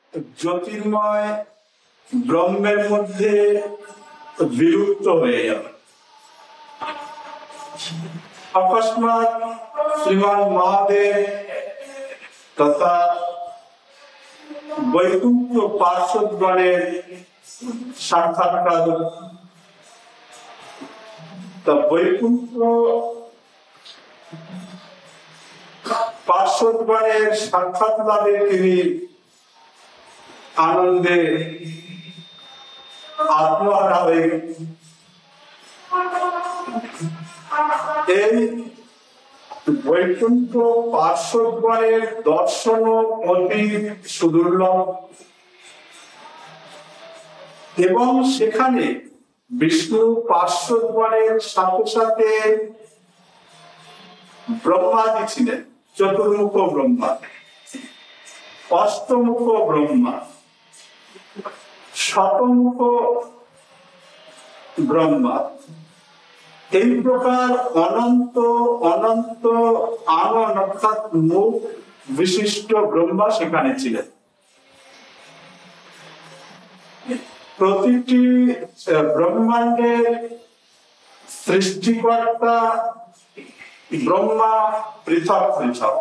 জ্যোতির্ময় ব্রহ্মের মধ্যে বিলুপ্ত হয়ে যাবে। অকস্মাৎ শ্রীমান মহাদেব তথা বৈকুণ্ঠ পার্শ্বদগণের সাক্ষাৎকার। তা বৈকুণ্ঠ পার্শ্বদগণের সাক্ষাৎ লাভে তিনি আনন্দে আত্মহারা হয়ে এই বৈকুণ্ঠ পার্শ্বদগণের দর্শন অতি সুদুর্লভ এবং সেখানে বিষ্ণু পার্শ্বদগণের সাথে সাথে ব্রহ্মাজি ছিলেন। চতুর্মুখ ব্রহ্মা, অষ্টমুখ ব্রহ্মা, শতমুখ ব্রহ্মা, এই প্রকার অনন্ত অনন্ত আনন অর্থাৎ মুখ বিশিষ্ট ব্রহ্মা সেখানে ছিলেন। প্রতিটি ব্রহ্মাণ্ডের সৃষ্টিকর্তা ব্রহ্মা পৃথক পৃথক।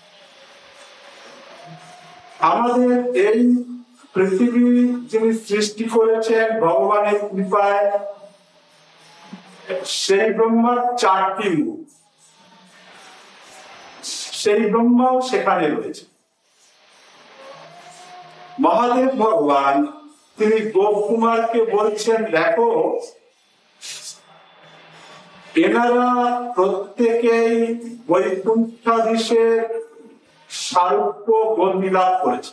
আমাদের এই পৃথিবী যিনি সৃষ্টি করেছেন ভগবানের কৃপায়, সেই ব্রহ্মার 4টি মুখ, সেই ব্রহ্মাও সেখানে রয়েছে। মহাদেব ভগবান তিনি গোপকুমারকে বলছেন, দেখো এনারা প্রত্যেকেই বৈকুণ্ঠাধীশের সারূপ্য গতি লাভ করেছে।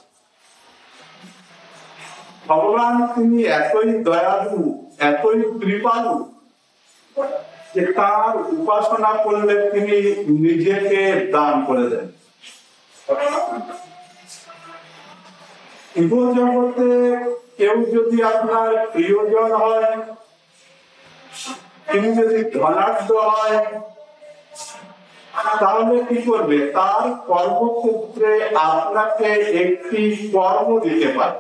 ভগবান তিনি এতই দয়ালু, এতই কৃপালু যে তার উপাসনা করলে তিনি নিজেকে দান করে দেন। জগতে কেউ যদি আপনার প্রিয়জন হয়, তিনি যদি ধনাঢ্য হয়, তাহলে কি করবে? তার কর্মক্ষেত্রে আপনাকে একটি কর্ম দিতে পারে,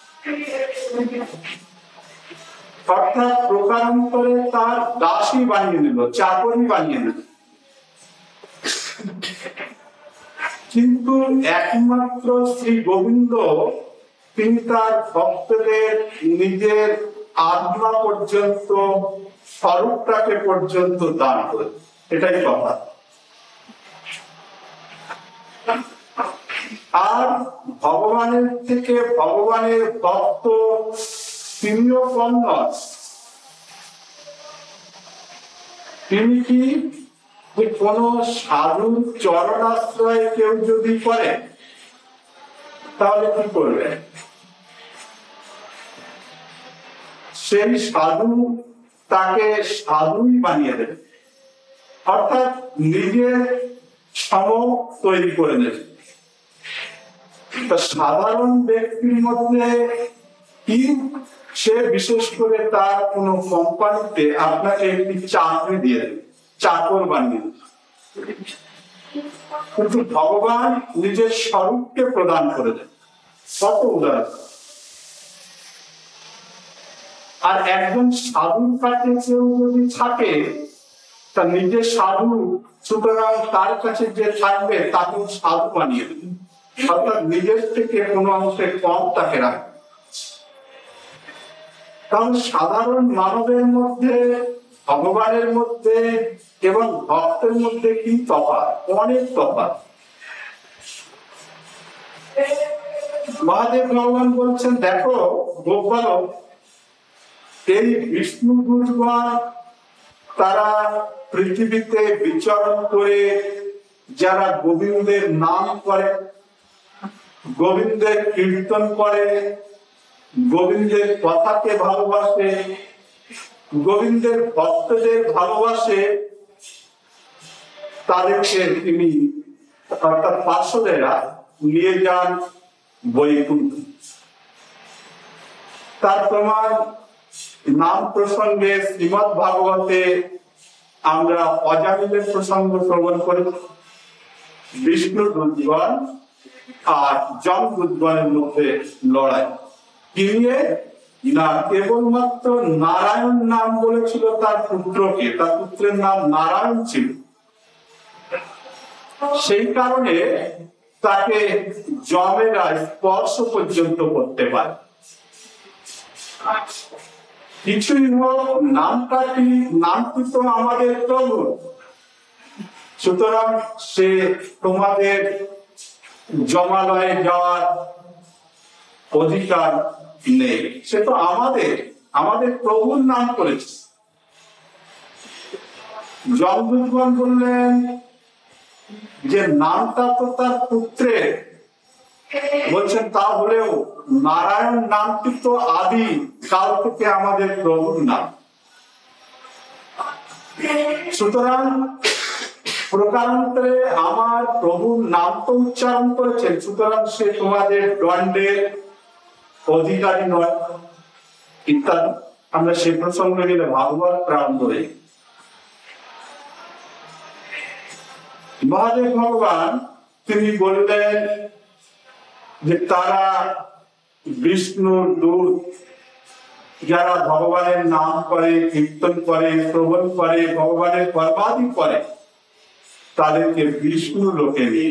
অর্থাৎ প্রকারান্তরে তার দাসী বানিয়ে নিল, চাকরি বানিয়ে নিল। কিন্তু একমাত্র শ্রী গোবিন্দ তিনি তার ভক্তদের নিজের আত্মা পর্যন্ত, স্বরূপটাকে পর্যন্ত দান করে। এটাই কথা। আর ভগবানের থেকে ভগবানের ভক্ত তিনিও কম নয়। তিনি কি কোন সাধুর চরণাশ্রয় কেউ যদি করে, তাহলে কি করবে? সেই সাধু তাকে সাধুই বানিয়ে দেবে, অর্থাৎ নিজের সম তৈরি করে দেবে। সাধারণ ব্যক্তির মধ্যে কি সে বিশেষ করে তার কোন কোম্পানিতে আপনাকে একটি চাকরি দিয়ে দেবে, চাকর বানিয়ে দেবে। কিন্তু ভগবান নিজের স্বরূপকে প্রদান করে দেন। কত উদাহরণ। আর একজন সাধুর কাছে কেউ যদি থাকে, তা নিজের সাধু, সুতরাং তার কাছে যে থাকবে তাকে সাধু বানিয়ে দেবে, অর্থাৎ নিজের থেকে কোনো অংশে কম তাকে রাখবে। কারণ সাধারণ মানবের মধ্যে, ভগবানের মধ্যে এবং ভক্তের মধ্যে কি তফাৎ? অনেক তফাৎ। মহাদেব ভগবান বলছেন, দেখো গোপাল, এই বিষ্ণু দূতগণ তারা পৃথিবীতে বিচরণ করে যারা গোবিন্দের নাম করে, গোবিন্দের কীর্তন করে, গোবিন্দের কথাকে ভালোবাসে, গোবিন্দের ভক্তদের ভালোবাসে, তাদেরকে তিনি অর্থাৎ পার্শ্বদেরা নিয়ে যান বৈকুণ্ঠ। তার প্রমাণ নাম প্রসঙ্গে শ্রীমদ্ ভাগবতে আমরা অজামিলের প্রসঙ্গ শ্রবণ করি। বিষ্ণু দূতগণ আর যমদূতগণের মধ্যে লড়াই। কি নিয়ে? না কেবলমাত্র নারায়ণ নাম বলেছিল তার পুত্রকে, তার পুত্রের নাম নারায়ণ ছিল, সেই কারণে তাকে যমেরা স্পর্শ পর্যন্ত করতে পারে। কিছুই হোক, নামটি তো আমাদের প্রভু, সুতরাং সে তোমাদের জমালয়ে যাওয়ার অধিকার নেই, সে তো আমাদের প্রভুর নাম করেছে। যমদূতগণ বললেন যে নামটা তো তার পুত্রের, বলছেন তা হলেও নারায়ণ নামটি তো আদি কাল থেকে আমাদের প্রভুর নাম, সুতরাং প্রকারান্তরে আমার প্রভুর নাম তো উচ্চারণ করেছেন, সুতরাং সে তোমাদের দণ্ডের অধিকারী নয় ইত্যাদি। আমরা সে প্রসঙ্গে গেলে ভাগবত প্রাণ ধরে মহাদেব ভগবান তিনি বললেন যে তারা বিষ্ণুর দূত, যারা ভগবানের নাম করে, কীর্তন করে, শ্রবণ করে, ভগবানের কর্মাদি করে, তাদেরকে বিষ্ণু লোকে নিয়ে।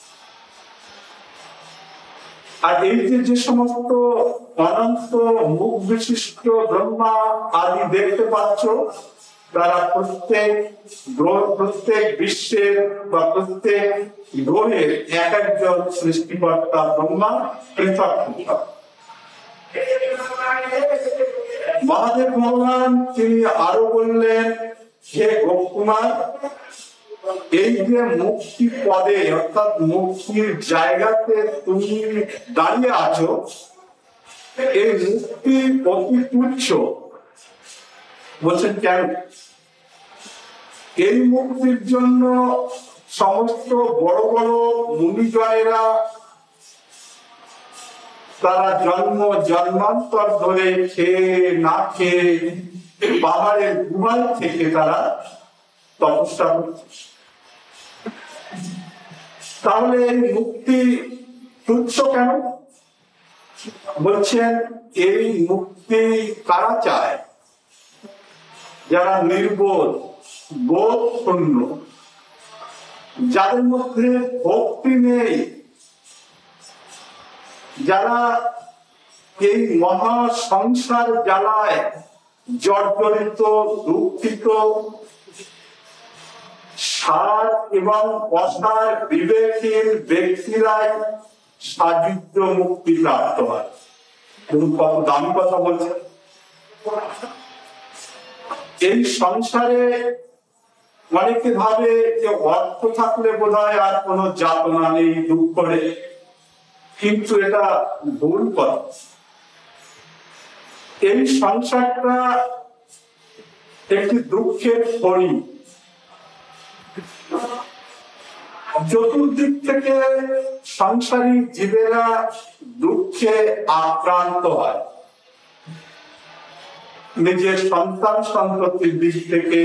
আর এই যে সমস্ত অনন্ত মুখ বিশিষ্ট ব্রহ্মা আদি দেখতে পাচ্ছ, তারা প্রত্যেক বিশ্বের বা প্রত্যেক গ্রহের এক একজন সৃষ্টিকর্তা ব্রহ্মা পৃথক পৃথক। মহাদেব ভগবান তিনি আরো বললেন, হে গোপকুমার, এই যে মুক্তি পদে অর্থাৎ মুক্তির জায়গাতে তুমি দাঁড়িয়ে আছো, এই মুক্তি অতি তুচ্ছ। বলছেন কেন? এই মুক্তির জন্য সমস্ত বড় বড় মুনিজনেরা তারা জন্মান্তর ধরে খেয়ে না খেয়ে পাহাড়ের গুহায় থেকে তারা তপস্যা করছে। তাহলে এই মুক্তি তুচ্ছ কেন? বলছেন এই মুক্তি কারা চায়? যারা নির্বোধ, বোধ শূন্য, যাদের মধ্যে ভক্তি নেই, যারা এই মহা সংসার জ্বালায় জর্জরিত, দুঃখিত, সার এবং অসার বিবেকহীন ব্যক্তিরাই সাযুজ্য মুক্তি প্রাপ্ত হয়। কত দামি কথা বলছে। এই সংসারে অনেকে ভাবে যে অর্থ থাকলে বোধহয় আর কোনো যাতনা নেই, দুঃখ নেই, কিন্তু এটা ভুল কথা। এই সংসারটা একটি দুঃখের খনি। চতুর্দিক থেকে সংসারী জীবেরা দুঃখে আক্রান্ত হয়, নিজের সন্তান সন্ততির দিক থেকে,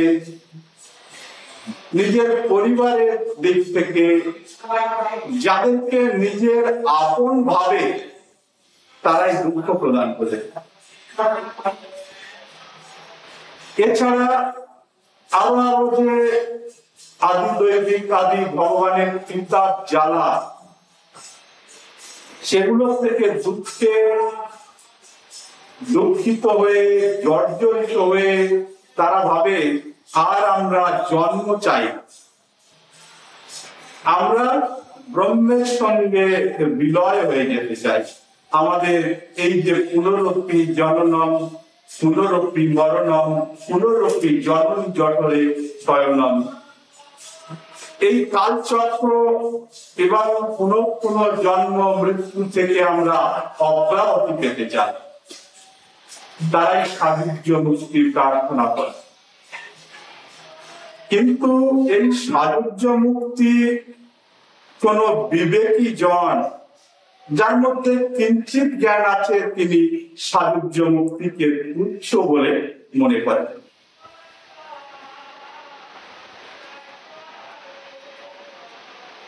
নিজের পরিবারের দিক থেকে, যাদেরকে নিজের আপন ভাবে তারাই দুঃখ প্রদান করে। এছাড়া আরো যে আদি দৈবিক আদি ভগবানের চিন্তার জ্বালা, সেগুলো থেকে দুঃখিত হয়ে জর্জরিত হয়ে তারা ভাবে আর আমরা জন্ম চাই, আমরা ব্রহ্মের সঙ্গে বিলয় হয়ে যেতে চাই। আমাদের এই যে পুনরপি জননম, পুনরপি মরণম, পুনরপি জনন জঠরে শয়নম, এই কালচক্র এবং পুনর্জন্ম মৃত্যু থেকে আমরা অব্যাহতি পেতে চাই। তারাই সাযুজ্য মুক্তির প্রার্থনা করে। কিন্তু এই সাযুজ্য মুক্তি কোন বিবেকী জন, যার মধ্যে কিঞ্চিত জ্ঞান আছে, তিনি সাযুজ্য মুক্তিকে তুচ্ছ বলে মনে করেন।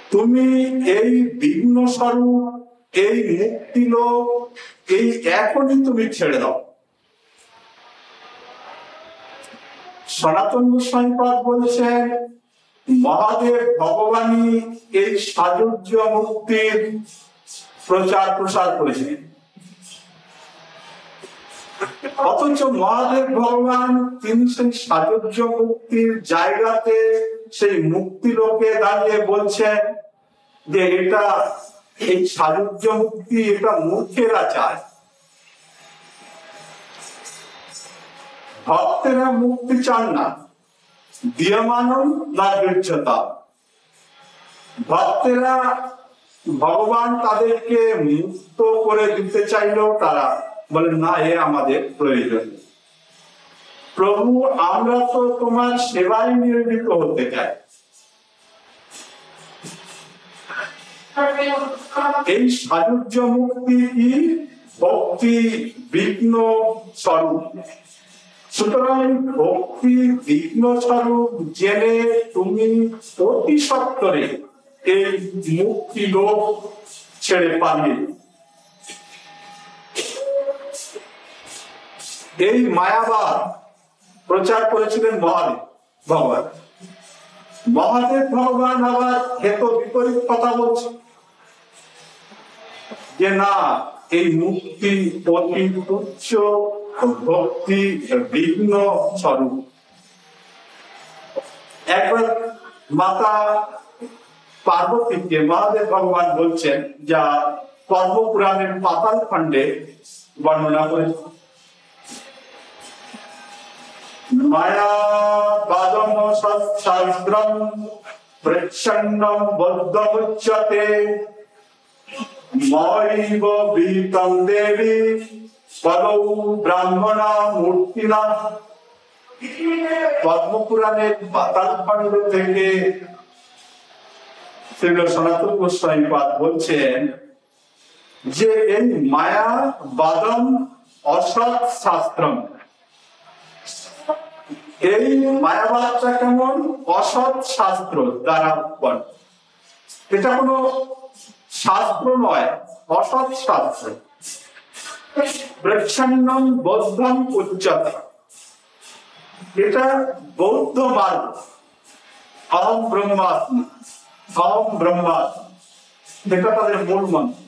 তুমি এই বিঘ্ন স্বরূপ, এই মুক্তি লোক, এই এখনই তুমি ছেড়ে দাও। সনাতন গোস্বামীপাদ বলছেন মহাদেব ভগবানই এই সাযুজ্য মুক্তির প্রচার প্রসার করেছিলেন। অথচ মহাদেব ভগবান তিনি সেই সাযুজ্য মুক্তির জায়গাতে সেই মুক্তি লোকে দাঁড়িয়ে বলছেন যে এটা এই সাযুজ্য মুক্তি এটা মূর্খেরা চায়, ভক্তেরা মুক্তি চান না। দীয়মানম না গৃহ্যতা, ভক্তেরা ভগবান তাদেরকে মুক্ত করে দিতে চাইলেও তারা বলেন না, এ আমাদের প্রয়োজন। প্রভু আমরা তো তোমার সেবায় নিয়োজিত হতে চাই। এই সাযুজ্য মুক্তি কি? ভক্তি বিঘ্ন স্বরূপ। সুতরাং ভক্তি বিঘ্ন স্বরূপ জেনে তুমি অতি সত্বরে এই মুক্তি লোক ছেড়ে পালিয়ে এই মায়াবাদ প্রচার করেছিলেন মহাদেব ভগবান। মহাদেব ভগবান আবার হেতু বিপরীত কথা বলছে যে না, এই মুক্তি অতি তুচ্ছ, ভক্তি বিঘ্ন স্বরূপ। একবার মাতা পার্বতীকে মহাদেব ভগবান বলছেন, যা পদ্মপুরাণের পাতাল খণ্ডে বর্ণনা করেছে। মায়া বাদম শাস্ত্রম প্রচ্ছন্নম বদ্ধমুচ্যতে ময়ৈব বিহিতং দেবী পদৌ ব্রাহ্মণা মূর্তিনা। পদ্মপুরাণের পাতাল খণ্ড থেকে শ্রী সনাতন গোস্বামীপাদ বলছেন যে এই মায়া বাদম অসৎ শাস্ত্রম, এই মায়াবাদটা কেমন? অসৎ শাস্ত্র দ্বারা উৎপন্ন। এটা কোনো শাস্ত্র নয়, অসৎ শাস্ত্র। প্রচ্ছন্নম বৌদ্ধম উচ্চতে, এটা বৌদ্ধ মার্গ। অহম ব্রহ্মাস্মি, অহম ব্রহ্মাস্মি, এটা তাদের মূল মন্ত্র।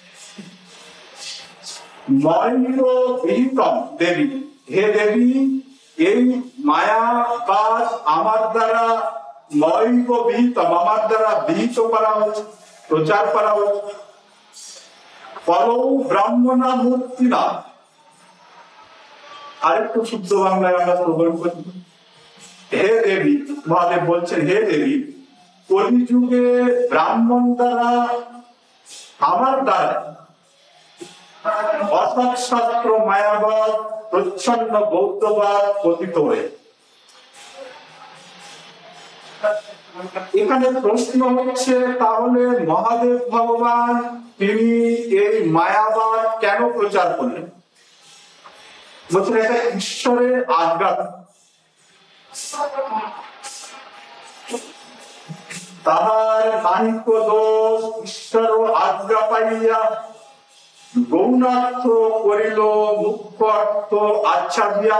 ময়ৈব বিহিতম দেবী, হে দেবী এই মায়াবাদ আমার দ্বারা ময়ৈব বিহিতম, আমার দ্বারা বিহিত করা হচ্ছে, প্রচার করা হচ্ছে। পরৌ ব্রাহ্মণা মূর্তিনা, আরেকটু শুদ্ধ বাংলায় আমরা শ্রবণ করি। হে দেবী, মহাদেব বলছেন হে দেবী, কলিযুগে ব্রাহ্মণ দ্বারা আমার দ্বারা অসৎ শাস্ত্র মায়াবাদ প্রচ্ছন্ন বৌদ্ধবাদ পতিত হয়ে। এখানে প্রশ্ন হচ্ছে তাহলে মহাদেব ভগবান তিনি এই মায়াবাদ কেন প্রচার করলেন? বলছেন এটা ঈশ্বরের আজ্ঞা। তাহার নাহিক দোষ, ঈশ্বর আজ্ঞা পাইয়া গৌণার্থ করিল মুখ্য অর্থ আচ্ছাদিয়া।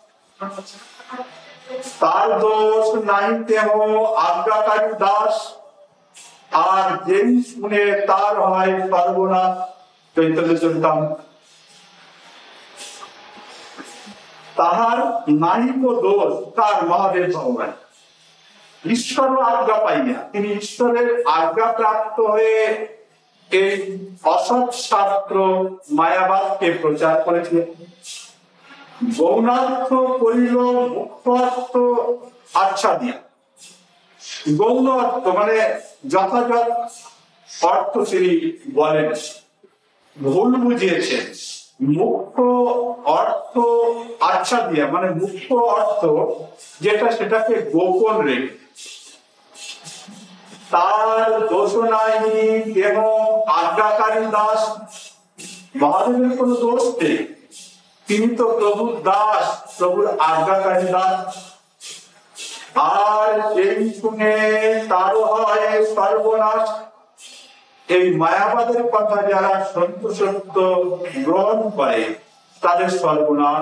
তার দোষ নাই কেহ আজ্ঞাকারী দাস, আর যেই শুনে তার হয় সর্বনাশ। চৈতন্য চরিতামৃত। তাহার নাহিক দোষ, তার মহাদেব ভগবান ঈশ্বর আজ্ঞা পাইয়া, তিনি ঈশ্বরের আজ্ঞা প্রাপ্ত হয়ে এই অসৎ শাস্ত্র মায়াবাদকে প্রচার করেছিলেন। গৌণার্থ করিল মুখ্য অর্থ আচ্ছাদিয়া। গৌণ অর্থ মানে যথাযথ অর্থ তিনি বলেন, ভুল বুঝিয়েছেন। মুখ্য অর্থ আচ্ছাদিয়া মানে মুখ্য অর্থ যেটা, সেটাকে গোপন রেখে। তার দোষ নাই কেহ আজ্ঞাকারী দাস, মহাদেবের কোন দোষ নেই, তিনি তো প্রভুর দাস, প্রভুর আজ্ঞাকারী দাস। আর যেই শুনে তারও হয় সর্বনাশ। এই মায়াবাদের কথা যারা সত্য সত্য গ্রহণ করে তাদের সর্বনাশ।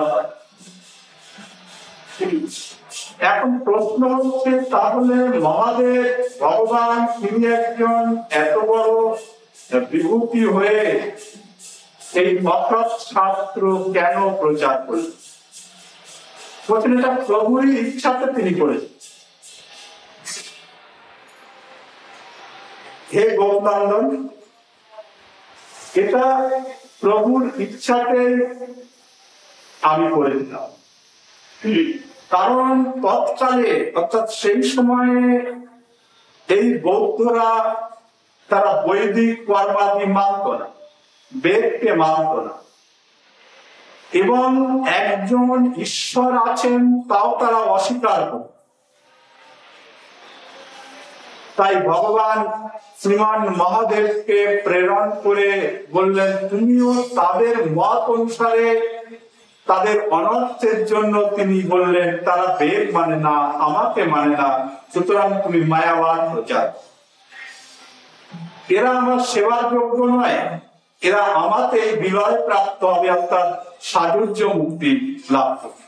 এখন প্রশ্ন হচ্ছে, তাহলে মহাদেব ভগবান তিনি একজন এত বড় বিভূতি হয়ে এই অসৎ শাস্ত্র কেন প্রচার করলেন? বলছেন এটা প্রভুরই ইচ্ছাতে তিনি করেছেন। হে গোপনন্দন, এটা প্রভুর ইচ্ছাতে আমি করেছিলাম। কারণ তৎকালে অর্থাৎ সেই সময়ে এই বৌদ্ধরা তারা বৈদিক কর্মাদি মানত না, বেদকে মানত না, এবং একজন ঈশ্বর আছেন তাও তারা অস্বীকার করে। তাই ভগবান শ্রীমান মহাদেবকে প্রেরণ করে বললেন, তুমিও তাদের মত অনুসারে তাদের অনর্থের জন্য তিনি বললেন তারা বেদ মানে না, আমাকে মানে না, সুতরাং তুমি মায়াবাদ প্রচার। এরা আমার সেবার যোগ্য নয়, এরা আমাতে বিলয় প্রাপ্ত হবে, অর্থাৎ সাযুজ্য মুক্তি লাভ করবে।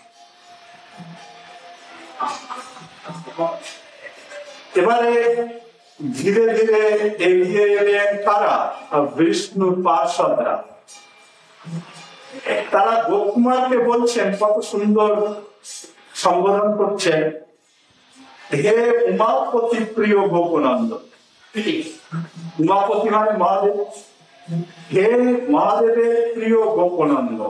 এবারে ধীরে ধীরে এগিয়ে এলেন তারা বিষ্ণুর পার্ষদরা। তারা গোকুমারকে বলছেন, কত সুন্দর সম্বোধন করছেন, হে উমাপতি প্রিয় গোপনন্দ। উমাপতি মানে মহাদেব। হে মহাদেবের প্রিয় গোপনন্দ,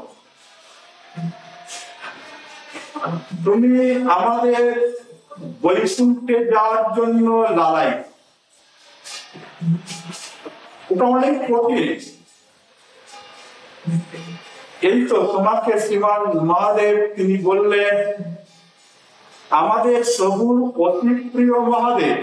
তুমি আমাদের বৈকুণ্ঠে যাওয়ার জন্য লালাই। ওটা অনেক কঠিন। এই তো তোমাকে শ্রীমান মহাদেব তিনি বললেন, আমাদের প্রভুর অতি প্রিয় মহাদেব।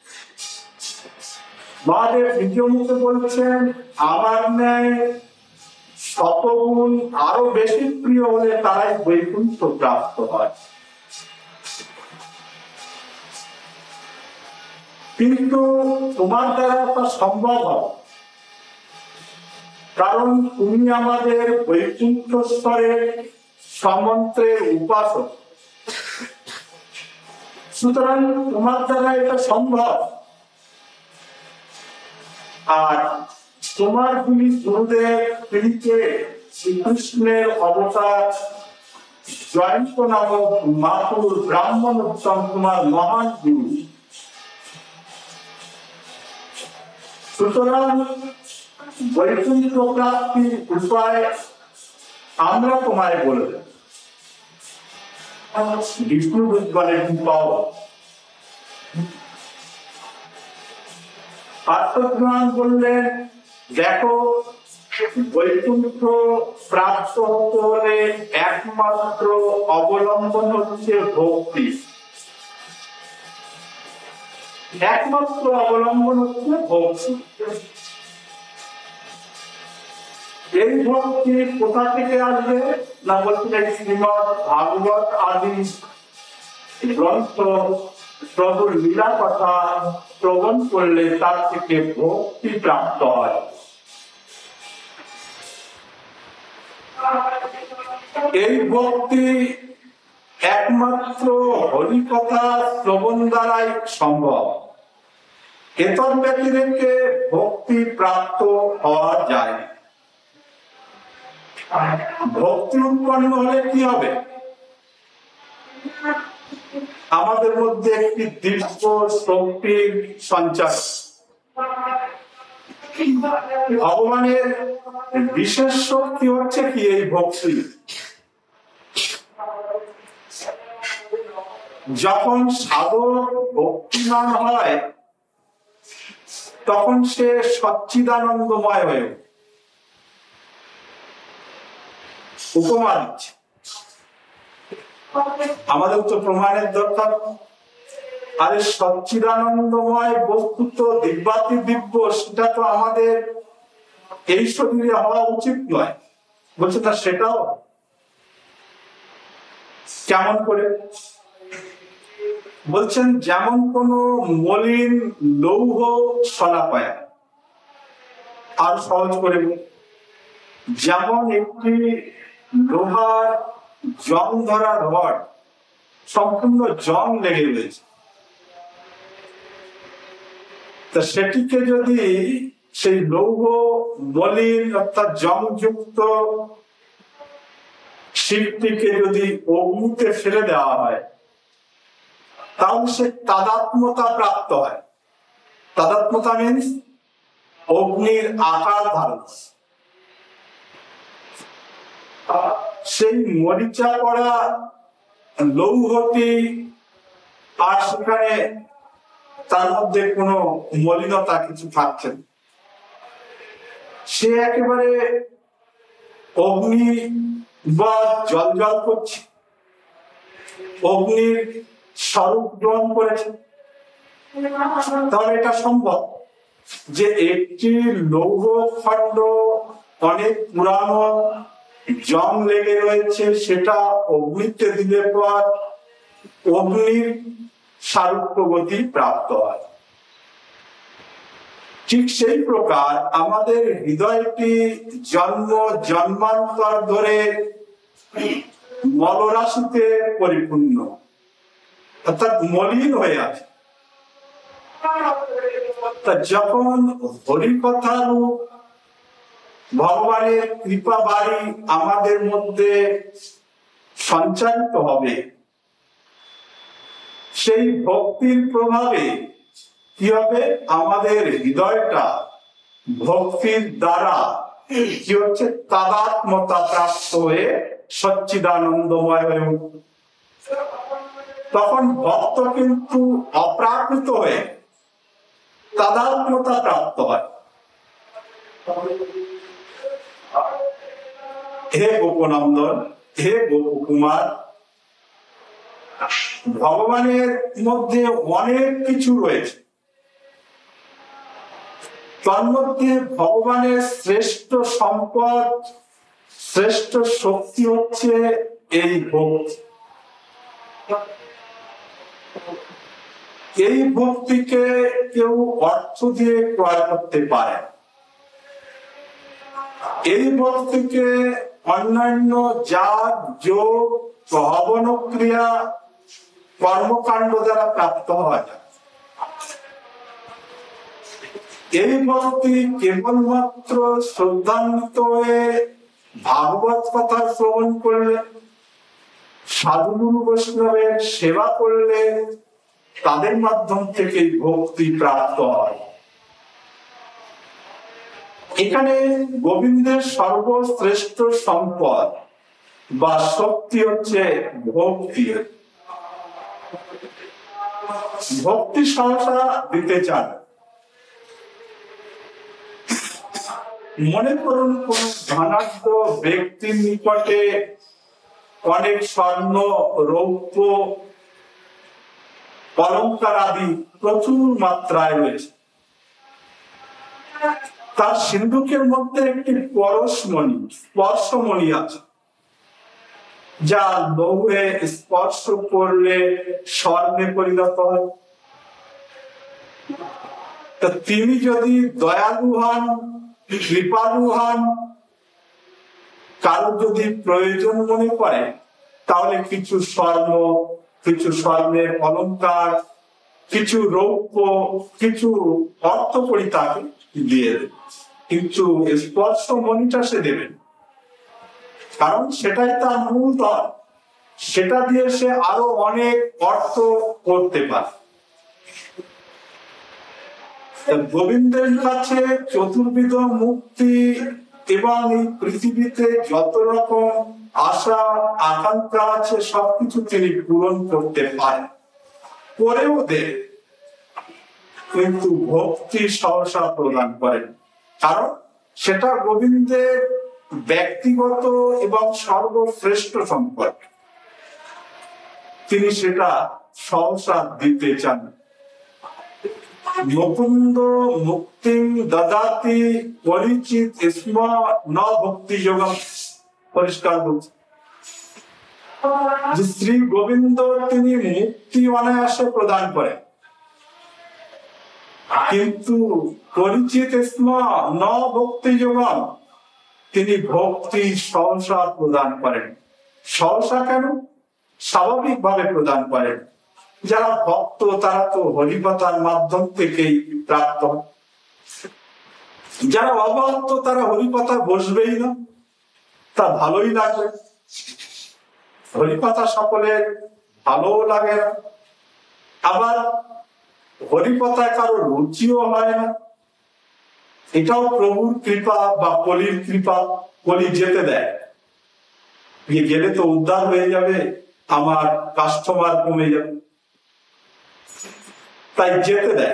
মহাদেব নিজ মুখে বলছেন, আমার ন্যায় শতগুণ আরো বেশি প্রিয় হলে তারাই বৈকুণ্ঠ প্রাপ্ত হয়। কিন্তু তোমার দ্বারা তা সম্ভব হবে, কারণ তুমি আমাদের বৈকুণ্ঠ স্তরের সমন্ত্রের উপাসক। সুতরাং তোমার দ্বারা এটা সম্ভব। আর তোমার যিনি গুরুদেব, তিনি কে? শ্রীকৃষ্ণের অবতার জয়ন্ত নামক মাতুর ব্রাহ্মণ উত্তম, তোমার মহান গুরু। সুতরাং বৈকুণ্ঠ প্রাপ্তির উপায় আমরা তোমায় বলে দেব। বিষ্ণু বলেন, পাও। পার্থপ্রাণ বললেন, দেখো, বৈকুণ্ঠ প্রাপ্ত হতে হলে একমাত্র অবলম্বন হচ্ছে ভক্তি। একমাত্র অবলম্বন হচ্ছে ভক্তি। এই ভক্তি কোথা থেকে আসবে না, বলছেন শ্রীমদ ভাগবত আদি গ্রন্থ প্রভুর লীলা কথা শ্রবণ করলে তার থেকে ভক্তি প্রাপ্ত হয়। এই ভক্তি একমাত্র হরি কথা শ্রবণ দ্বারাই সম্ভব। এতদ ব্যতিরেকে ভক্তি প্রাপ্ত হওয়া যায়। ভক্তি উৎপন্ন হলে কি হবে? আমাদের মধ্যে একটি দিব্য শক্তির সঞ্চার। ভগবানের বিশেষ শক্তি হচ্ছে কি? এই ভক্তি। যখন সাধক ভক্তিমান হয় তখন সে সচ্চিদানন্দময় হয়ে ওঠে। উপমা দিচ্ছে, আমাদের তো প্রমাণের দরকার। আরে সচ্চিদানন্দময় বস্তু তো দিব্যাতি দিব্য, সেটা তো আমাদের এই শরীরে হওয়া উচিত নয়। বলছে না, সেটাও কেমন করে? বলছেন যেমন কোন মলিন লৌহ সলাপায়া, আর সহজ করে যেমন একটি লোহার জং ধরা রড সম্পূর্ণ জং লেগে রয়েছে, তা সেটিকে যদি সেই লৌহ মলিন অর্থাৎ জংযুক্ত শিল্পটিকে যদি অগ্নিতে ফেলে দেওয়া হয়, তাহলে সে তাদাত্ম্যতা প্রাপ্ত হয়। তাদাত্ম্যতা মিন্স অগ্নির আকার ধারণ। সেই মরিচা পড়া লৌহটি আর সেখানে তার মধ্যে কোনো মলিনতা কিছু থাকছে না, সে একেবারে অগ্নি বা জল জল করছে, অগ্নির স্বরূপ গ্রহণ করেছে। তাহলে এটা সম্ভব যে একটি লৌহ খণ্ড অনেক পুরানো জং লেগে রয়েছে, সেটা অগ্নিতে দিলে পর অগ্নির সারূপ্যগতি প্রাপ্ত হয়। ঠিক সেই প্রকার আমাদের হৃদয়টি জন্ম জন্মান্তর ধরে মলরাশিতে পরিপূর্ণ, অর্থাৎ মলিন হয়ে আছে। যখন হরিকথা রূপ ভগবানের কৃপা বাড়ি আমাদের মধ্যে সঞ্চারিত হবে, সেই ভক্তির প্রভাবে কি হবে, আমাদের হৃদয়টা ভক্তির দ্বারা কি হচ্ছে, তাদাত্ম্যতা প্রাপ্ত হয়ে সচ্চিদানন্দময় হয়ে উঠবে। তখন ভক্ত কিন্তু অপ্রাকৃত হয়ে তাদাত্ম্যতা প্রাপ্ত হয়। হে গোপনন্দন, হে গোপকুমার, ভগবানের মধ্যে অনেক কিছু রয়েছে, তার মধ্যে ভগবানের শ্রেষ্ঠ সম্পদ, শ্রেষ্ঠ শক্তি হচ্ছে এই ভক্তি। এই ভক্তিকে কেউ অর্থ দিয়ে ক্রয় করতে পারে, এই ভক্তিকে অন্যান্য জাত যোগ প্রহবন ক্রিয়া কর্মকাণ্ড দ্বারা প্রাপ্ত হয়। এই ভক্তি কেবলমাত্র শ্রদ্ধান্বিত হয়ে ভাগবত কথা শ্রবণ করলে, সাধুগুরু বৈষ্ণবের সেবা করলে তাদের মাধ্যম থেকে ভক্তি প্রাপ্ত হয়। এখানে গোবিন্দের সর্বশ্রেষ্ঠ সম্পদ বা শক্তি হচ্ছে ভক্তি। ভক্তি সহসা দিতে চান। মনে করুন কোন ধনাঢ্য ব্যক্তির নিকটে অনেক স্বর্ণ, রৌপ্য, অলংকার আদি প্রচুর মাত্রায় রয়েছে। তার সিন্ধুকের মধ্যে একটি পরশমণি, স্পর্শমণি আছে, যা লৌহে স্পর্শ করলে স্বর্ণে পরিণত হয়। তিনি যদি দয়ালু হন, কৃপালু হন, কারো যদি প্রয়োজন মনে করে, তাহলে কিছু স্বর্ণ, কিছু স্বর্ণের অলংকার, কিছু রৌপ্য, কিছু অর্থকড়ি তাকে দিয়ে দেবে, কিন্তু স্পর্শ মণিটা সে দেবেন, কারণ সেটাই তার মূল ধন। সেটা দিয়ে সে আরো অনেক অর্থ করতে পারে। গোবিন্দের কাছে চতুর্বিধ মুক্তি এবং এই পৃথিবীতে যত রকম আশা আকাঙ্ক্ষা আছে সবকিছু তিনি পূরণ করতে পারেন, করেও দেন, কিন্তু ভক্তি সহসা প্রদান করেন, কারণ সেটা গোবিন্দের ব্যক্তিগত এবং সর্বশ্রেষ্ঠ সম্পদ। তিনি সেটা সহসা দিতে চান। মুকুন্দ মুক্তি দদাতি পরিচিত ইসমা ন ভক্তি যোগম, পরিষ্কার বলছে। যে শ্রী গোবিন্দ তিনি মুক্তি অনায়াসে প্রদান করেন, কিন্তু পরিচিত স্ম ন ভক্তি যোগম, তিনি ভক্তি সহসা প্রদান করেন। সহসা কেন? স্বাভাবিক ভাবে প্রদান করেন। যারা ভক্ত তারা তো হরিকথার মাধ্যম থেকেই প্রাপ্ত। যারা অভক্ত তারা হরিকথা বসবেই না, তা ভালোই লাগবে। হরিকথা সকলের ভালো লাগে না, আবার হরিকথায় কারো রুচিও হয় না। এটাও প্রভুর কৃপা বা কলির কৃপা। কলি যেতে দেয়, গেলে তো উদ্ধার হয়ে যাবে, আমার কাস্টমার কমে যাবে, তাই যেতে দেয়।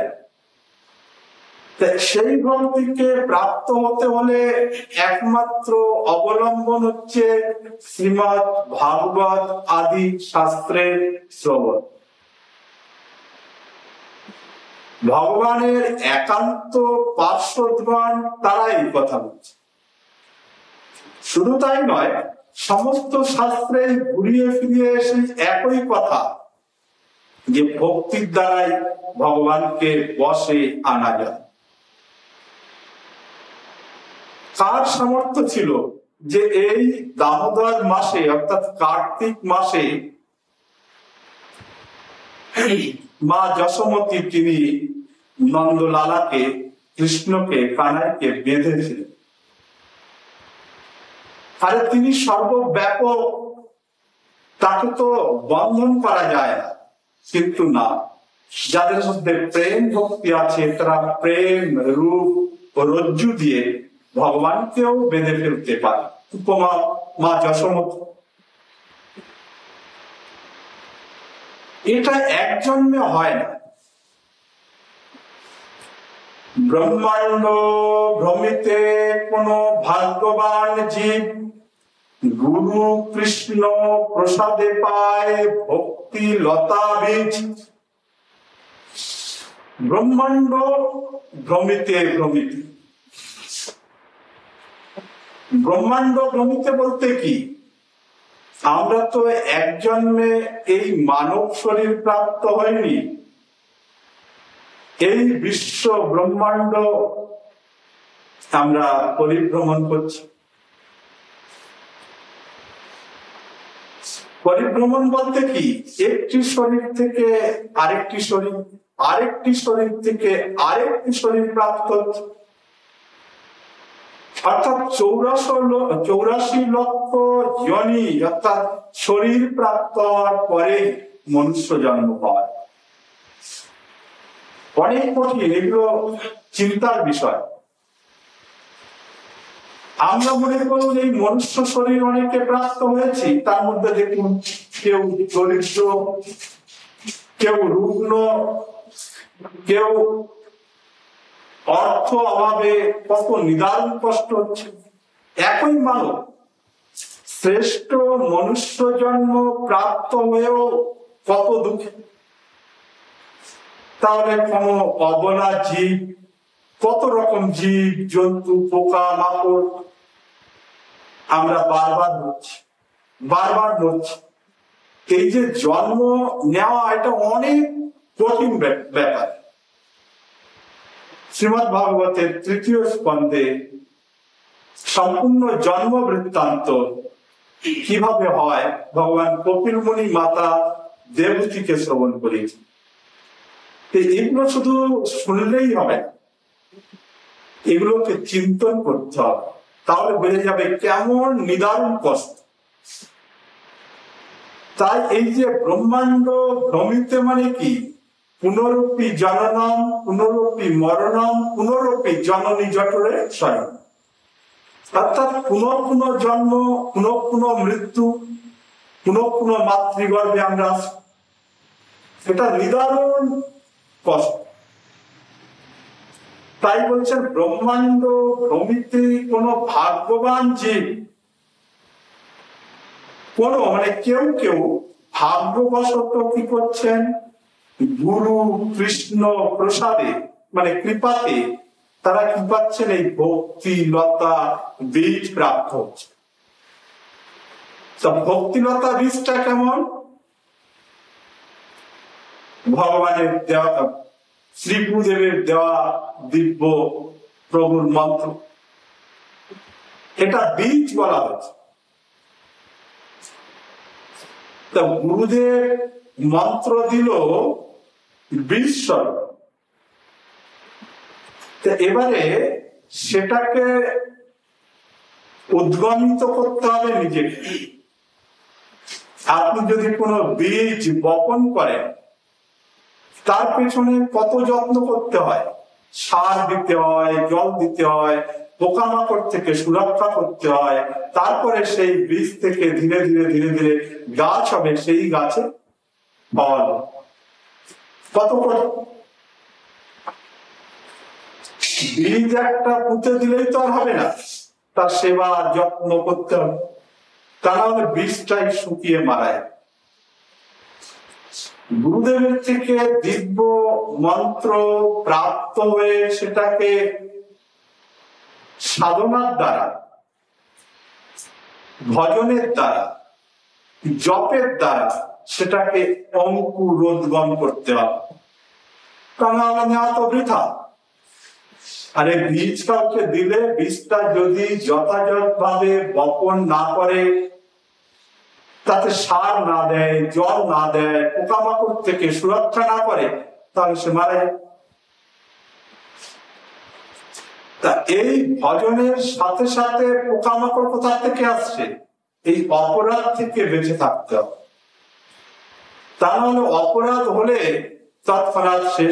সেই ভক্তিকে প্রাপ্ত হতে হলে একমাত্র অবলম্বন হচ্ছে শ্রীমৎ ভাগবত আদি শাস্ত্রের শ্রবণ। ভগবানের একান্ত পার্শ্বদগণ তারা এই কথা বলছে। শুধু তাই নয়, সমস্ত শাস্ত্রে ঘুরিয়ে ফিরিয়ে এসে একই কথা, যে ভক্তির দ্বারাই ভগবানকে বশে আনা যায়। কার সামর্থ্য ছিল যে এই দামোদর মাসে অর্থাৎ কার্তিক মাসে মা যশোমতী তিনি নন্দলালাকে, কৃষ্ণকে, কানাইকে বেঁধেছিলেন? আরে তিনি সর্বব্যাপক, তাকে তো বন্ধন করা যায় না। কিন্তু না, যাদের মধ্যে প্রেম ভক্তি আছে তারা প্রেম রূপ ও রজ্জু দিয়ে ভগবানকেও বেঁধে ফেলতে পারে। উপমা মা যশোমতী। এটা এক জন্মে হয় না। ব্রহ্মাণ্ড ভ্রমিতে কোন ভাগ্যবান জীব গুরু কৃষ্ণ প্রসাদে পায় ভক্তি লতা বীজ। ব্রহ্মাণ্ড ভ্রমিতে ভ্রমিতে, ব্রহ্মাণ্ড ভ্রমিতে বলতে কি, আমরা তো এক জন্মে এই মানব শরীর প্রাপ্ত হয়নি। এই বিশ্ব ব্রহ্মাণ্ড আমরা পরিভ্রমণ করছি। পরিভ্রমণ বলতে কি, একটি শরীর থেকে আরেকটি শরীর, আরেকটি শরীর থেকে আরেকটি শরীর প্রাপ্ত হচ্ছে। অর্থাৎ 84 লক্ষ যোনি অর্থাৎ শরীর প্রাপ্ত হওয়ার পরে মনুষ্য জন্ম পায়। অনেক কঠিন, এগুলো চিন্তার বিষয়। আমরা মনে করি এই মনুষ্য শরীর অনেকে প্রাপ্ত হয়েছি, তার মধ্যে দেখুন কেউ দরিদ্র, কেউ রুগ্ন, কেউ অর্থ অভাবে কত নিদারুণ কষ্ট হচ্ছে। একই মানব শ্রেষ্ঠ মনুষ্য জন্ম প্রাপ্ত হয়েও কত দুঃখী। তাহলে কোন অবলা জীব, কত রকম জীব জন্তু, পোকা মাকড় আমরা বারবার মরছি। এই যে জন্ম নেওয়া, এটা অনেক কঠিন ব্যাপার। শ্রীমদ্ ভাগবতের 3য় স্কন্ধে সম্পূর্ণ জন্ম বৃত্তান্ত কিভাবে হয় ভগবান কপিল মুনি মাতা দেবতীকে শ্রবণ করেছে। এগুলো শুধু শুনলেই হবে, এগুলোকে চিন্তন করতে হবে, তাহলে বোঝা যাবে কেমন নিদারুণ কষ্ট। তাই এই যে ব্রহ্মাণ্ড ভ্রমিতে মানে কি, পুনরপি জননম পুনরপি মরণম পুনরপি জননী জঠরে শয়ন। অর্থাৎ পুনঃ পুনঃ জন্ম, পুনঃ পুনঃ মৃত্যু, পুনঃ পুনঃ মাতৃগর্ভে আমরা আসি। এটা নিদারুণ কষ্ট। তাই বলছেন ব্রহ্মাণ্ড ভ্রমিতে কোন ভাগ্যবান জীব, কোন মানে কেউ কেউ ভাগ্যবশত কি করছেন, গুরু কৃষ্ণ প্রসাদে মানে কৃপাতে তারা কি পাচ্ছেন, এই ভক্তি লতা বীজ প্রাপ্ত হচ্ছে। তো ভক্তিলতা বীজটা কেমন? ভগবানের দেওয়া, শ্রী গুরুদেবের দেওয়া দিব্য প্রভুর মন্ত্র, এটা বীজ বলা হচ্ছে। তো গুরুদেব মন্ত্র দিল বীজ স্বরূপ। এবারে সেটাকে উদ্গমিত করতে হবে নিজেকে। আপনি যদি কোনো বীজ বপন করেন, তার পেছনে কত যত্ন করতে হয়, সার দিতে হয়, জল দিতে হয়, পোকামাকড় থেকে সুরক্ষা করতে হয়, তারপরে সেই বীজ থেকে ধীরে ধীরে ধীরে ধীরে গাছ হবে, সেই গাছে ফল। কত বীজ একটা পুঁতে দিলেই তো আর হবে না, তার সেবা যত্ন করতে হবে, তা নাহলে বীজটাই শুকিয়ে মারা যায়। গুরুদেবের থেকে দিব্য মন্ত্র প্রাপ্ত হয়ে সেটাকে সাধনার দ্বারা, ভজনের দ্বারা, জপের দ্বারা সেটাকে অঙ্কুরোদ্গম করতে হবে, কারণ নেওয়া তো বৃথা। আরে বীজ কাউকে দিলে বীজটা যদি যথাযথভাবে বপন না করে, তাতে সার না দেয়, জল না দেয়, পোকামাকড় থেকে সুরক্ষা না করে, তাহলে সে মারা যায়। তা এই ভজনের সাথে সাথে পোকামাকড় কোথা থেকে আসছে? এই অপরাধ থেকে বেঁচে থাকতে হবে, তা নাহলে অপরাধ হলে তৎক্ষণাৎ শেষ।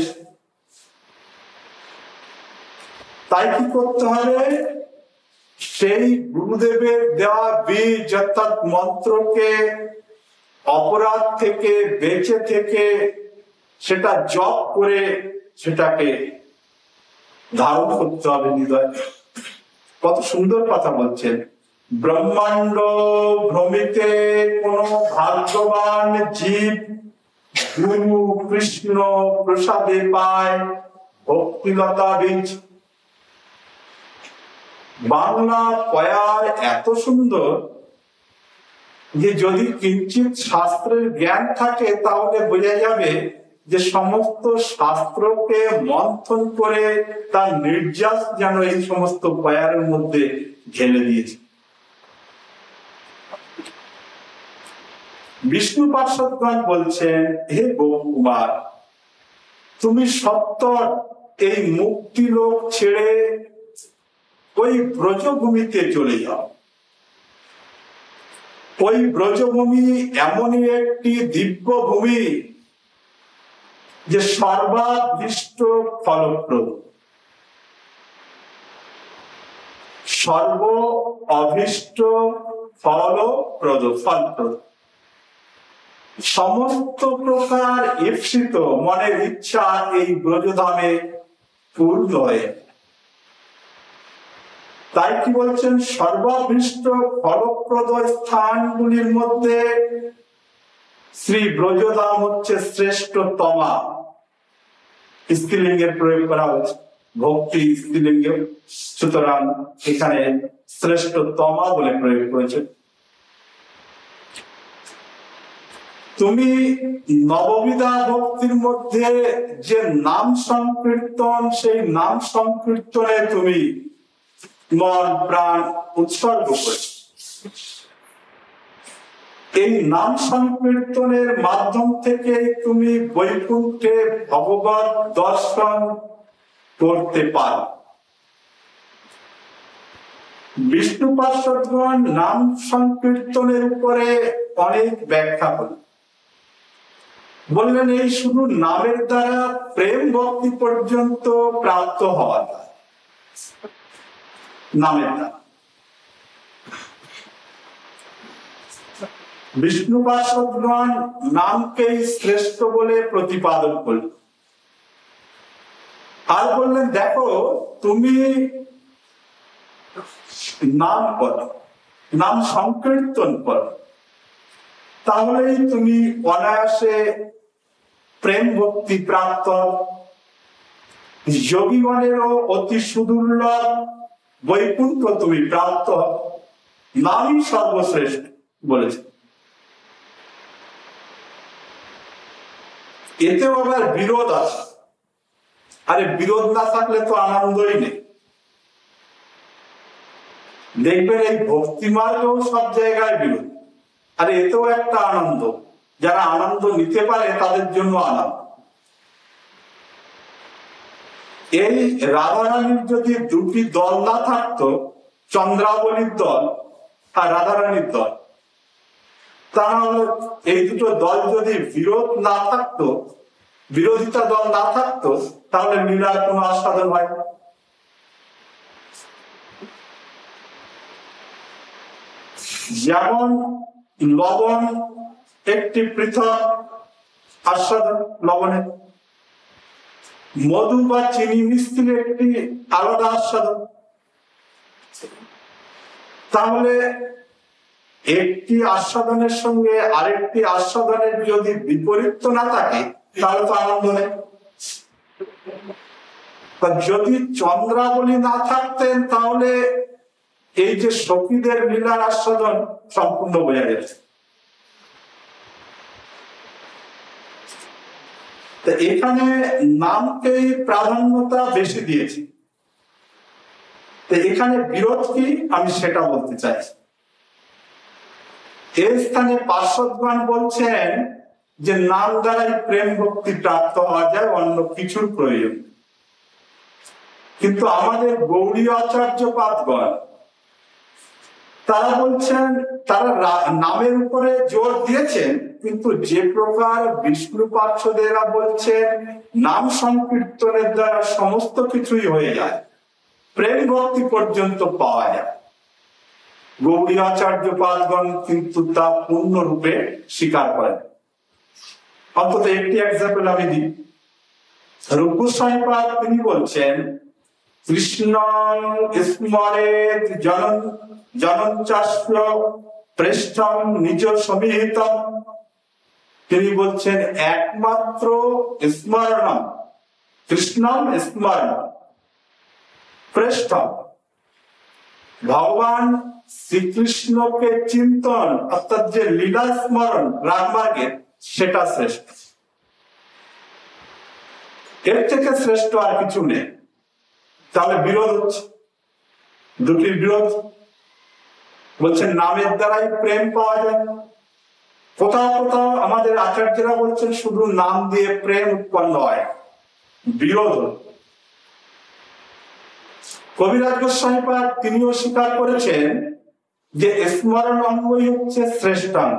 তাই কি করতে হবে? সেই গুরুদেবের দেওয়া বীজ অর্থাৎ মন্ত্রকে অপরাধ থেকে বেঁচে থেকে সেটা জপ করে সেটাকে ধারণ করতে হবে হৃদয়ে। কত সুন্দর কথা বলছেন, ব্রহ্মাণ্ড ভ্রমিতে কোন ভাগ্যবান জীব গুরু কৃষ্ণ প্রসাদে পায় ভক্তিলতা বীজ। বাংলা পয়ার এত সুন্দর যে যদি কিঞ্চিত শাস্ত্রের জ্ঞান থাকে তাহলে বোঝা যাবে যে সমস্ত শাস্ত্রকে মন্থন করে তার নির্যাস যেন এই সমস্ত পয়ারের মধ্যে ঢেলে দিয়েছে। বিষ্ণু পার্ষদগণ বলছেন, হে গোপকুমার, তুমি সত্তর এই মুক্তি লোক ছেড়ে ওই ব্রজভূমিতে চলে যাও। ওই ব্রজভূমি এমনই একটি দিব্য ভূমি যে সর্বাভীষ্ট ফলপ্রদ, সর্ব অভীষ্ট ফলপ্রদ, ফলপ্রদ। সমস্ত প্রকার ঈপ্সিত মনের ইচ্ছা এই ব্রজধামে পূর্ণ হয়ে। তাই কি বলছেন, সর্বাভীষ্ট ফলপ্রদ স্থানগুলির মধ্যে শ্রী ব্রজধাম হচ্ছে শ্রেষ্ঠতমা। স্ত্রীলিঙ্গের প্রয়োগ করা হয়েছে, ভক্তি স্ত্রীলিঙ্গে, সুতরাং এখানে শ্রেষ্ঠতমা বলে প্রয়োগ করেছে। তুমি নববিধা ভক্তির মধ্যে যে নাম সংকীর্তন, সেই নাম সংকীর্তনে তুমি মন প্রাণ উৎসর্গ করেছ। এই নাম সংকীর্তনের মাধ্যম থেকে তুমি বৈকুণ্ঠে ভগবত দর্শন করতে পারো। বিষ্ণু পার্ষদগণ নাম সংকীর্তনের উপরে অনেক ব্যাখ্যা করলেন। বললেন এই শুধু নামের দ্বারা প্রেম ভক্তি পর্যন্ত প্রাপ্ত হওয়া যায়, নামের দ্বারা। বিষ্ণু পার্ষদগণ নামকেই শ্রেষ্ঠ বলে প্রতিপাদন করলেন। আর বললেন, দেখো তুমি নাম করো, নাম সংকীর্তন করো, তাহলেই তুমি অনায়াসে প্রেম ভক্তি প্রাপ্ত। যোগীগণেরও অতি সুদুর্লভ বৈকুণ্ঠ তুমি প্রাপ্ত। নামই সর্বশ্রেষ্ঠ। বলেছে। এতেও আবার বিরোধ আছে। আরে বিরোধ না থাকলে তো আনন্দই নেই। দেখবেন এই ভক্তি মার্গেও সব জায়গায় বিরোধ। আরে এতেও একটা আনন্দ, যারা আনন্দ নিতে পারে তাদের জন্য আনন্দ। এই রাধারানীর যদি দুটি দল না থাকতো, চন্দ্রাবলীর দল আর রাধারানীর দল, তাহলে এই দুটো দল যদি বিরোধ না থাকতো, বিরোধিতা দল না থাকতো, তাহলে লীলার কোনো আস্বাদন হয় না। যেমন লবণ একটি পৃথক আস্বাদন, লবণের মধু বা চিনি মিশ্রিত একটি আলাদা আস্বাদন। তাহলে একটি আস্বাদনের সঙ্গে আরেকটি আস্বাদনের যদি বিপরীত না থাকে, তাহলে তো আনন্দ নেই। যদি চন্দ্রাবলী না থাকতেন, তাহলে এই যে সখীদের লীলার আস্বাদন সম্পূর্ণ বোঝা গেছে। এখানে নামকেই প্রাধান্যতা বেশি দিয়েছি। এখানে বিরোধ কি, আমি সেটা বলতে চাইছি। এই স্থানে পার্শ্বদগণ বলছেন যে নাম দ্বারাই প্রেম ভক্তি প্রাপ্ত হওয়া যায়, অন্য কিছুর প্রয়োজন। কিন্তু আমাদের গৌড়ীয় আচার্যপাদগণ তারা বলছেন, তারা নামের উপরে জোর দিয়েছেন, কিন্তু যে প্রকার বিষ্ণু পার্শ্বদেরা বলছেন নাম সংকীর্তনের দ্বারা সমস্ত কিছুই হয়ে যায়, প্রেম ভক্তি পর্যন্ত পাওয়া যায়, গৌড়ীয় আচার্যপাদগণ কিন্তু তা পূর্ণরূপে স্বীকার করেন। অন্তত একটি এক্সাম্পল আমি দিই। রূপ গোস্বামীপাদ তিনি বলছেন, কৃষ্ণ স্মরেত জনঞ্চাস্য প্রেষ্ঠম নিজ সমিহিতম। তিনি বলছেন একমাত্র স্মরণম, কৃষ্ণম স্মরণ প্রেষ্ঠম, ভগবান শ্রীকৃষ্ণকে চিন্তন অর্থাৎ যে লীলা স্মরণ রাগমার্গের, সেটা শ্রেষ্ঠ। এর থেকে শ্রেষ্ঠ আর কিছু নেই। তাহলে বিরোধ হচ্ছে, দুটির বিরোধ। বলছেন নামের দ্বারাই প্রেম পাওয়া যায়, কোথাও কোথাও আমাদের আচার্যরা বলছেন শুধু নাম দিয়ে প্রেম উৎপন্ন হয়, বিরোধ। কবিরাজ গোস্বামীপাদ তিনিও স্বীকার করেছেন যে স্মরণ অঙ্গই হচ্ছে শ্রেষ্ঠাঙ্গ।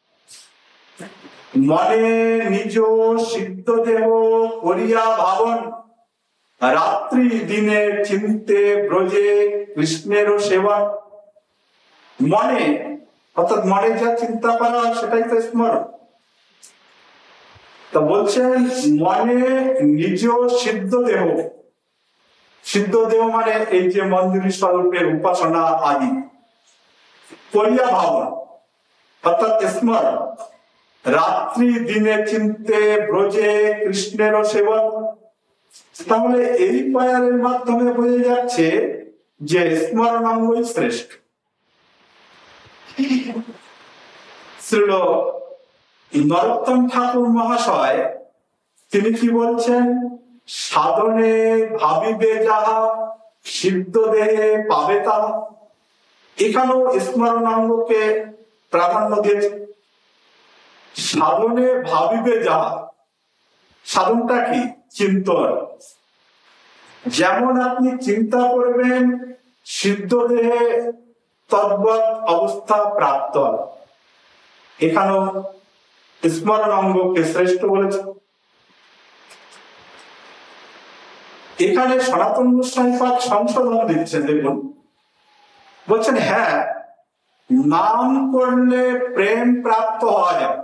মনে নিজ সিদ্ধ দেহ করিয়া ভাবন, রাত্রি দিনে চিন্তে ব্রজে কৃষ্ণের সেবন। মনে অর্থাৎ মনে যা চিন্তা করা সেটাই তো স্মরণ। তা বলছেন মনে নিজ সিদ্ধ দেহ, সিদ্ধ দেহ মানে এই যে মন্দির স্বরূপের উপাসনা আদি, করিয়া ভাবন অর্থাৎ স্মরণ, রাত্রি দিনে চিন্তে ব্রজে কৃষ্ণের সেবন। তাহলে এই পায়ারের মাধ্যমে বোঝা যাচ্ছে যে স্মরণাঙ্গই শ্রেষ্ঠ। শ্রীল নরোত্তম ঠাকুর মহাশয় তিনি কি বলছেন, সাধনে ভাবিবে যাহা সিদ্ধ দেহে পাবে তাহা। এখানেও স্মরণাঙ্গকে প্রাধান্য দিয়েছে। সাধনে ভাবিবে যাহা, সাধনটা কি? চিন্তন। যেমন আপনি চিন্তা করবেন সিদ্ধ দেহে তদ্বৎ অবস্থা প্রাপ্ত, এখানেও স্মরণ অঙ্গকে শ্রেষ্ঠ বলেছে। এখানে সনাতন গোস্বামীপাদ সংশোধন দিচ্ছেন, দেখুন বলছেন হ্যাঁ নাম করলে প্রেম প্রাপ্ত হওয়া যাবে,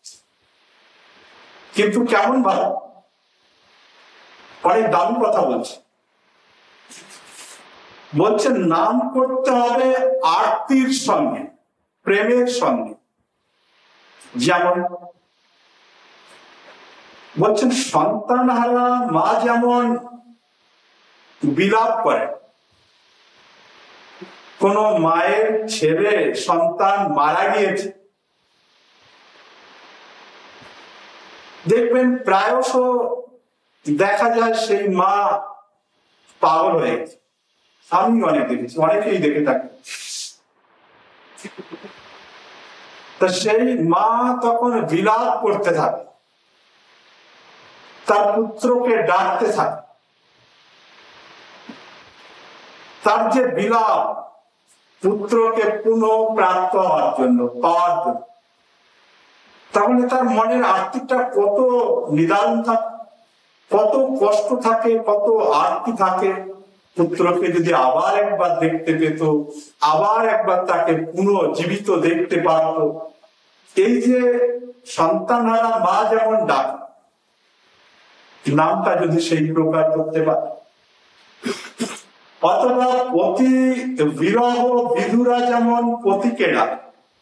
কিন্তু কেমন ভালো, অনেক দামি কথা বলছে। বলছেন নাম করতে হবে আরতির সঙ্গে, প্রেমের সঙ্গে। যেমন বলছেন সন্তান হারা মা যেমন বিলাপ করে, কোন মায়ের ছেলে সন্তান মারা গিয়েছে, দেখবেন প্রায়শ দেখা যায় সেই মা পাগল হয়ে গেছে। আমি অনেক দেখেছি, অনেকেই দেখে থাকি। তা সেই মা তখন বিলাপ করতে থাকে, তার পুত্রকে ডাকতে থাকে। তার যে বিলাপ পুত্রকে পুনঃ প্রাপ্ত হওয়ার জন্য, পাওয়ার জন্য, তাহলে তার মনের আর্তিটা কত নিদারুণ থাকে, কত কষ্ট থাকে, কত আর্তি থাকে। পুত্রকে যদি আবার একবার দেখতে পেত, আবার একবার তাকে পুনঃজীবিত দেখতে পারত। এই যে সন্তানহারা মা যেমন ডাক, নামটা যদি সেই প্রকার করতে পারে, অথবা পতি বিরহ বিধুরা যেমন পতিকে ডাকে।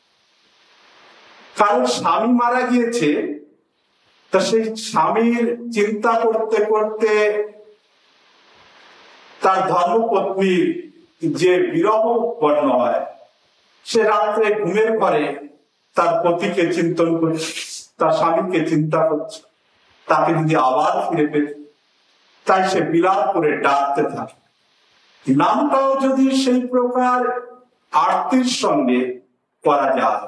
কারণ স্বামী মারা গিয়েছে, তা সেই স্বামীর চিন্তা করতে করতে তার ধর্মপত্নীর যে বিরহ উৎপন্ন হয়, সে রাত্রে ঘুমের ঘরে তার পতিকে চিন্তন করছে, তার স্বামীকে চিন্তা করছে, তাকে যদি আবার ফিরে পেত। তাই সে বিলাপ করে ডাকতে থাকে। নামটাও যদি সেই প্রকার আরতির সঙ্গে করা যায়।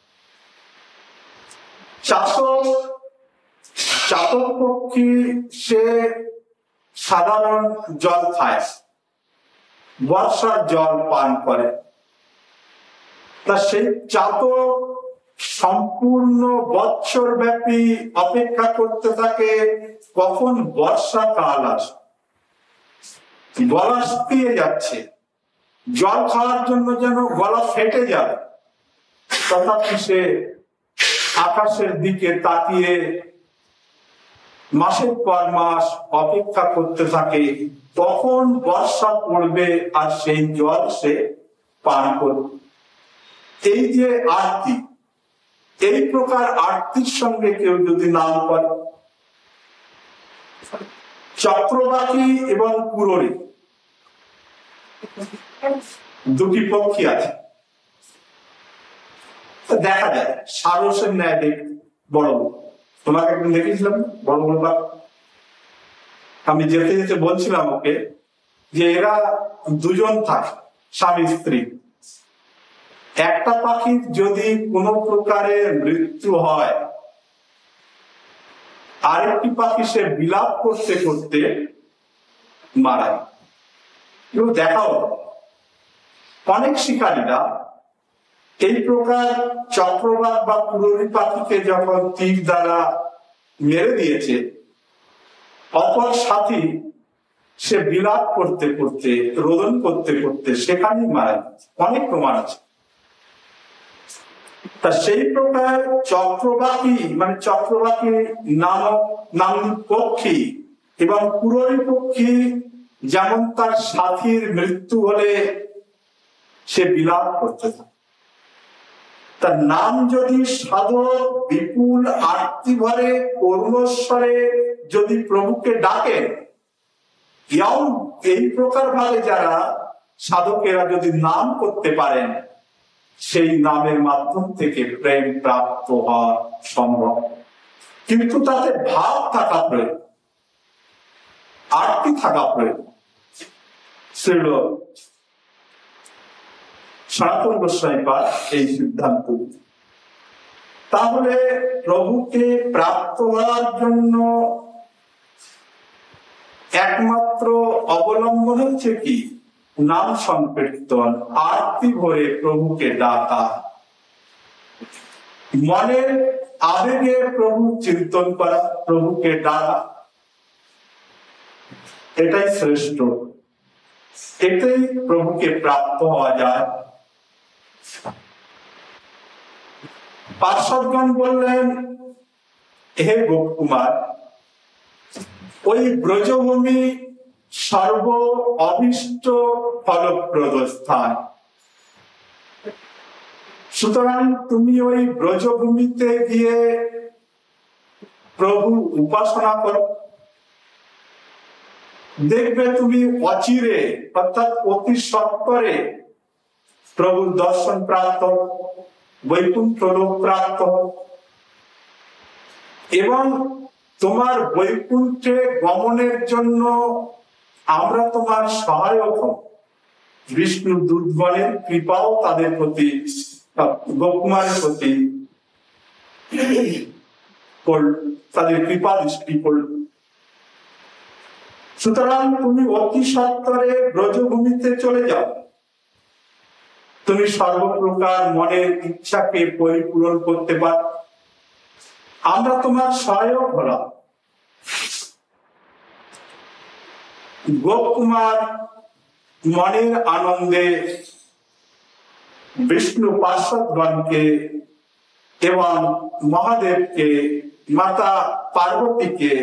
চাতক পক্ষী সে সাধারণ জল খায়, বর্ষার জল পান করে। তা সেই চাতক সম্পূর্ণ বৎসর ব্যাপী অপেক্ষা করতে থাকে কখন বর্ষাকাল আসে। গলা শুকিয়ে যাচ্ছে, জল খাওয়ার জন্য যেন গলা ফেটে যাবে, তথাপি সে আকাশের দিকে তাকিয়ে মাসের পর মাস অপেক্ষা করতে থাকে কখন বর্ষা পড়বে আর সেই জল সে পান করবে। এই যে আরতি, এই প্রকার আরতির সঙ্গে কেউ যদি নাম করে, চক্রবাকী এবং পুরী দুটি পক্ষী আছে। দেখা যায় সারসের ন্যায় দেখতে বড়, তোমাকে একদিন দেখেছিলাম বড় বড় পাখি। আমি যেতে যেতে বলছিলাম ওকে যে এরা দুজন থাকে, স্বামী স্ত্রী। একটা পাখির যদি কোনো প্রকারের মৃত্যু হয়, আরেকটি পাখি সে বিলাপ করতে করতে মারা যায়। দেখাও অনেক শিকারীরা এই প্রকার চক্রবাক বা পুরী পাখিকে যখন তীর দ্বারা মেরে দিয়েছে, অপর সাথী সে বিলাপ করতে করতে, রোদন করতে করতে সেখানেই মারা গেছে। অনেক প্রমাণ আছে। তা সেই প্রকার চক্রবাকী মানে চক্রবাকী নামক পক্ষী এবং পুরী পক্ষী যেমন তার সাথীর মৃত্যু হলে সে বিলাপ করতে থাকে, তার নাম যদি সাধক বিপুল আরতি ভরে করুণস্বরে যদি প্রভুকে ডাকেন, এই প্রকার ভাবে যারা সাধকেরা যদি নাম করতে পারেন, সেই নামের মাধ্যম থেকে প্রেম প্রাপ্ত হওয়া সম্ভব। কিন্তু তাতে ভাব থাকা প্রয়োজন, আরতি থাকা প্রয়োজন। শ্রীল সনাতন গোস্বামী পাদ এই সিদ্ধান্ত। তাহলে প্রভুকে প্রাপ্ত হওয়ার জন্য একমাত্র অবলম্বন হচ্ছে কি? নাম সংকীর্তন, আরতি ভরে প্রভুকে ডাকা, মনের আবেগে প্রভু চিন্তন করা, প্রভুকে ডাকা, এটাই শ্রেষ্ঠ। এতেই প্রভুকে প্রাপ্ত হওয়া যায়। পার্শ্বদগণ বললেন, হে গোপকুমার, ওই ব্রজভূমি সর্ব অভীষ্ট ফলপ্রদ স্থান। সুতরাং তুমি ওই ব্রজভূমিতে গিয়ে প্রভু উপাসনা করো। দেখবে তুমি অচিরে অর্থাৎ অতি সত্বরে প্রভুর দর্শন প্রাপ্ত, বৈকুণ্ঠ লোক প্রাপ্ত, এবং তোমার বৈকুণ্ঠে গমনের জন্য আমরা তোমার সহায়ক হব। বিষ্ণু দূতগণের কৃপাও তাদের প্রতি, গোপকুমারের প্রতি তাদের কৃপা দৃষ্টি করল। সুতরাং তুমি অতি সত্বরে ব্রজভূমিতে চলে যাও। তুমি সর্বপ্রকার মনের ইচ্ছাকে পরিপূরণ করতে পারো। আমরা তোমার সহায়ক হলাম। গোপকুমার মনের আনন্দে বিষ্ণু পার্শ্বদগণকে এবং মহাদেবকে, মাতা পার্বতীকে,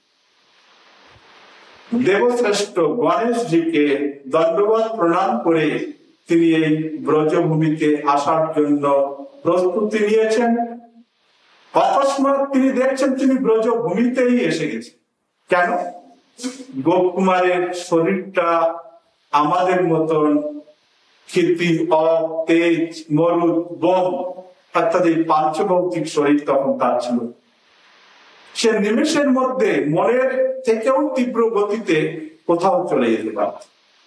দেবশ্রেষ্ঠ গণেশজিকে দণ্ডবত প্রণাম করে তিনি এই ব্রজভূমিতে আসার জন্য প্রস্তুতি নিয়েছেন। অকস্মাৎ তিনি দেখছেন তিনি ব্রজভূমিতেই এসে গেছেন। কেন? গোপকুমারের শরীরটা আমাদের মতন ক্ষিতি, তেজ, মরুদ, বোম অর্থাৎ এই পাঞ্চভৌতিক শরীর তখন তার ছিল। সে নিমেষের মধ্যে মনের থেকেও তীব্র গতিতে কোথাও চলে যেতে পারত।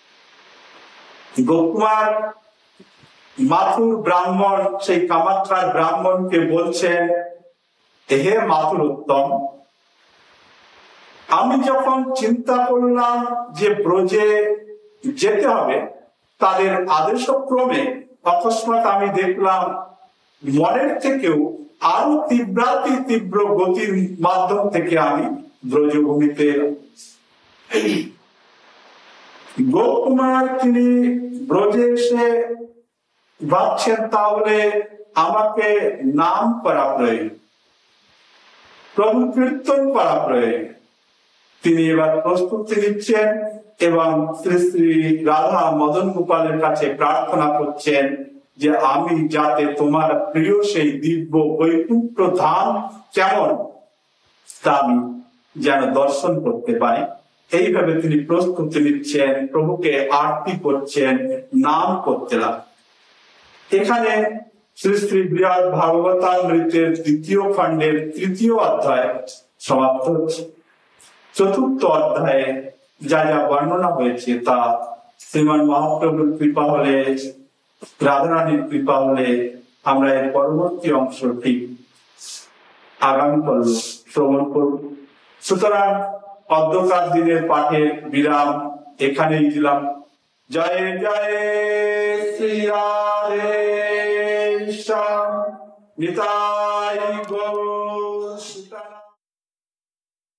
গোপকুমার মাথুর ব্রাহ্মণ, সেই কামাখ্যার ব্রাহ্মণকে বলছেন, হে মাথুর উত্তম, আমি যখন চিন্তা করলাম যে ব্রজে যেতে হবে তাদের আদেশক্রমে, অকস্মাৎ আমি দেখলাম মনের থেকেও আরো তীব্র গতির মাধ্যম থেকে আমি ব্রজভূমিতে এলাম। গোপকুমার তিনি ব্রজে এসে ভাবছেন তাহলে আমাকে নাম করা প্রয়োজন, প্রভু কীর্তন করা প্রয়োজন। তিনি এবার প্রস্তুতি নিচ্ছেন এবং শ্রী শ্রী রাধা মদন গোপালের কাছে প্রার্থনা করছেন যে আমি যাতে তোমার প্রিয় সেই দিব্য বৈকুণ্ঠ ধাম কেমন তা আমি যেন দর্শন করতে পারি। এইভাবে তিনি প্রস্তুতি নিচ্ছেন, প্রভুকে আরতি করছেন, নাম করতে লাগেন। এখানে শ্রী শ্রী বৃহৎ ভাগবতামৃতের ২য় খণ্ডের ৩য় অধ্যায় সমাপ্ত হচ্ছে। ৪র্থ অধ্যায়ে যা যা বর্ণনা হয়েছে তা শ্রীমান মহাপ্রভুর কৃপা হলে, রাধারানীর কৃপা হলে আমরা এর পরবর্তী অংশটি আগামী পর্ব শ্রবণ করব। সুতরাং অদ্যকার দিনের পাঠে বিরাম এখানেই দিলাম। জয় জয় শ্রী রাধে শ্যাম, নিতাই গৌর।